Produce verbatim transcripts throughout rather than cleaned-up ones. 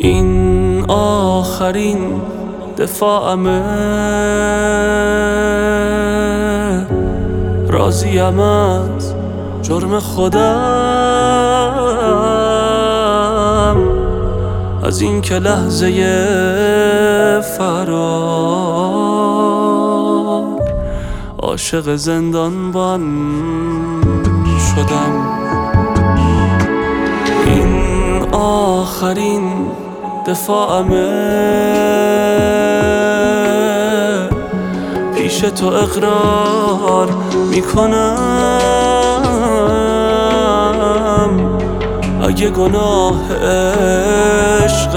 این آخرین دفاعمه، راضیم از جرم خودم، از این که لحظه فرار عاشق زندانبان شدم. این آخرین دفاعمه، پیش تو اقرار میکنم، اگه گناه عشق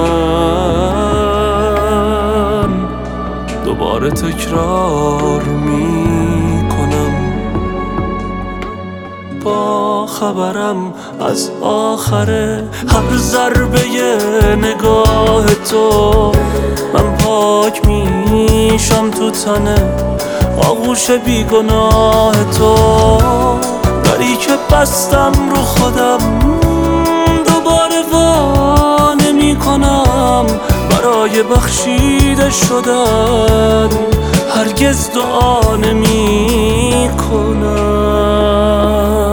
من دوباره تکرار میکنم. با خبرم از آخر هر ضربه نگاه تو، من پاک میشم تو تنه آغوش بیگناه تو. دری که بستم رو خودم دوباره وا نمی کنم، برای بخشیده شدن هرگز دعا نمی کنم.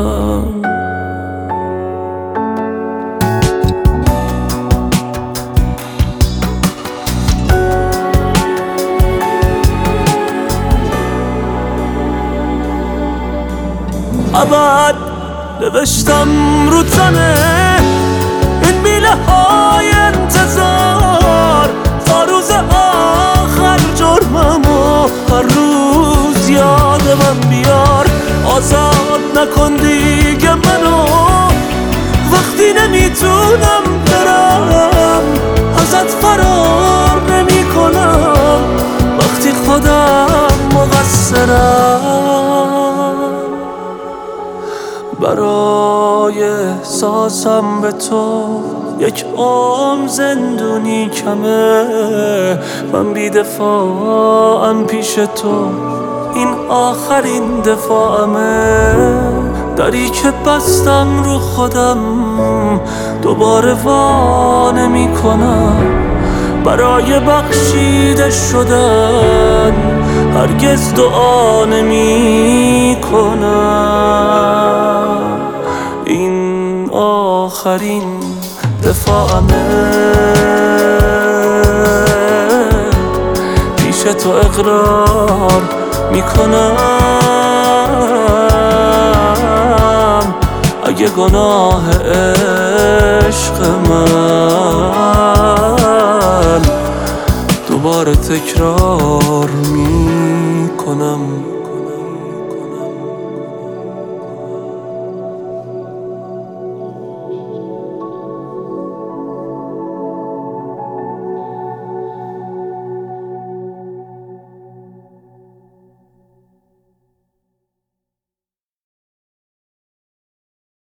ابد نوشتم رو تنه این میله های انتظار، تا روز آخر جرممو هر روز یاد من بیار. آزاد نکن دیگه منو وقتی نمیتونم برم، ازت فرار نمی کنم وقتی خودم مقصرم. برای احساسم به تو یک عمر زندونی کمه، من بی دفاعم پیش تو، این آخرین دفاعمه. دری که بستم رو خودم دوباره وا نمی کنم، برای بخشیده شدن هرگز دعا نمی کنم. این آخرین دفاعمه، پیش تو اقرار می کنم، اگه گناه عشق من دوباره تکرار می کنم.